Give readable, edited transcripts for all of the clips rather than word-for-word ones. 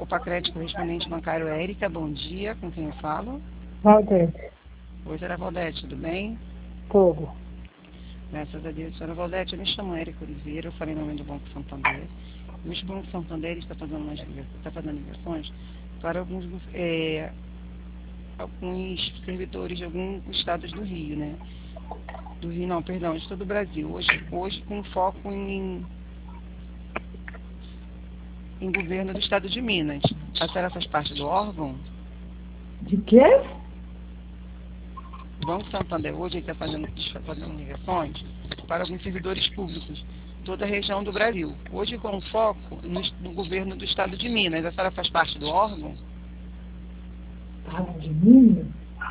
Opa Crédito, correspondente bancário Érica, bom dia, com quem eu falo? Valdete, Oi, senhora Valdete, tudo bem? tudo. Graças a Deus, senhora Valdete, eu me chamo Érica Oliveira, eu falei em nome do Banco Santander. O Banco Santander está fazendo ligações para alguns servidores de alguns estados do Rio, né? Do Rio não, perdão, de todo o Brasil. Hoje com foco em governo do estado de Minas. A senhora faz parte do órgão? De quê? O Banco Santander hoje está fazendo ligações para alguns servidores públicos, toda a região do Brasil. Hoje com foco no governo do estado de Minas. A senhora faz parte do órgão? De Minas?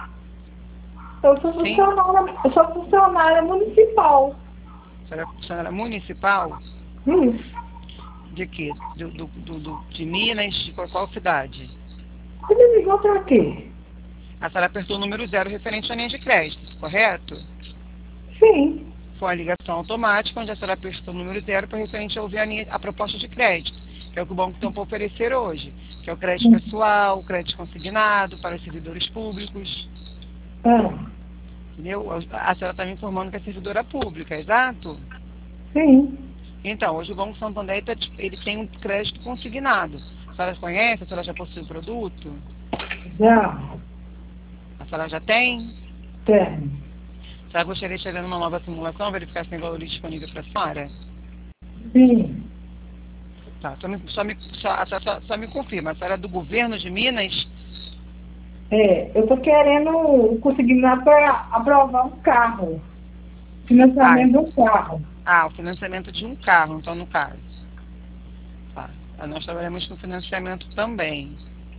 Sim. Eu sou funcionária municipal. A senhora é municipal? Isso. De quê? De Minas? De qual cidade? Você me ligou pra quê? A senhora apertou o número 0 referente à linha de crédito, correto? Sim. Foi uma ligação automática, onde a senhora apertou o número 0 para referente a ouvir a proposta de crédito, que é o que o banco tem para oferecer hoje, que é o crédito pessoal, o crédito consignado para os servidores públicos. Ah, Entendeu? A senhora está me informando que é servidora pública, exato? sim. Então, hoje o Banco Santander ele tem um crédito consignado. A senhora conhece? A senhora já possui o produto? Já. A senhora já tem? Tem. A senhora gostaria de chegar numa nova simulação, verificar se tem valores disponíveis para a senhora? Sim. Tá, só me confirma, a senhora é do governo de Minas? Eu tô querendo conseguir lá para aprovar um carro. Financiamento de um carro. O financiamento de um carro, então no caso. Tá. Nós trabalhamos com financiamento também.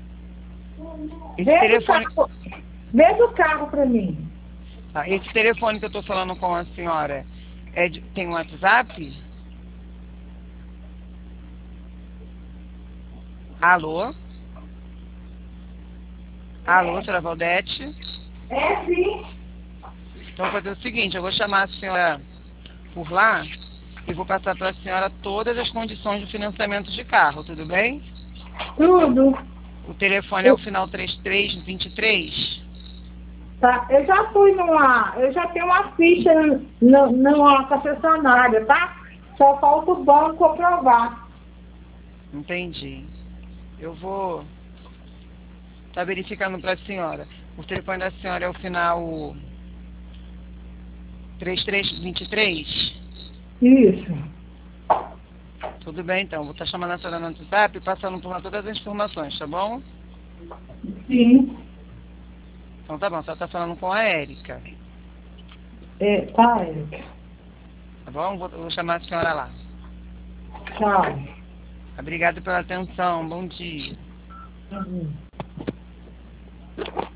Vende o carro para mim. Tá, esse telefone que eu estou falando com a senhora tem um WhatsApp? Alô? Alô, senhora Valdete? Sim. Então, vou fazer o seguinte, eu vou chamar a senhora por lá e vou passar para a senhora todas as condições de financiamento de carro, tudo bem? Tudo. O telefone é o final 3323. Tá, eu já tenho uma ficha numa concessionária, tá? Só falta o banco aprovar. Entendi. Eu vou estar verificando para a senhora. O telefone da senhora é o final 3323? Isso. Tudo bem, então. Vou estar chamando a senhora no WhatsApp e passando por lá todas as informações, tá bom? Sim. Então tá bom, a senhora está falando com a Érica. Tá, Érica. Tá bom? Vou chamar a senhora lá. Tchau. Obrigado pela atenção. Bom dia. Uhum.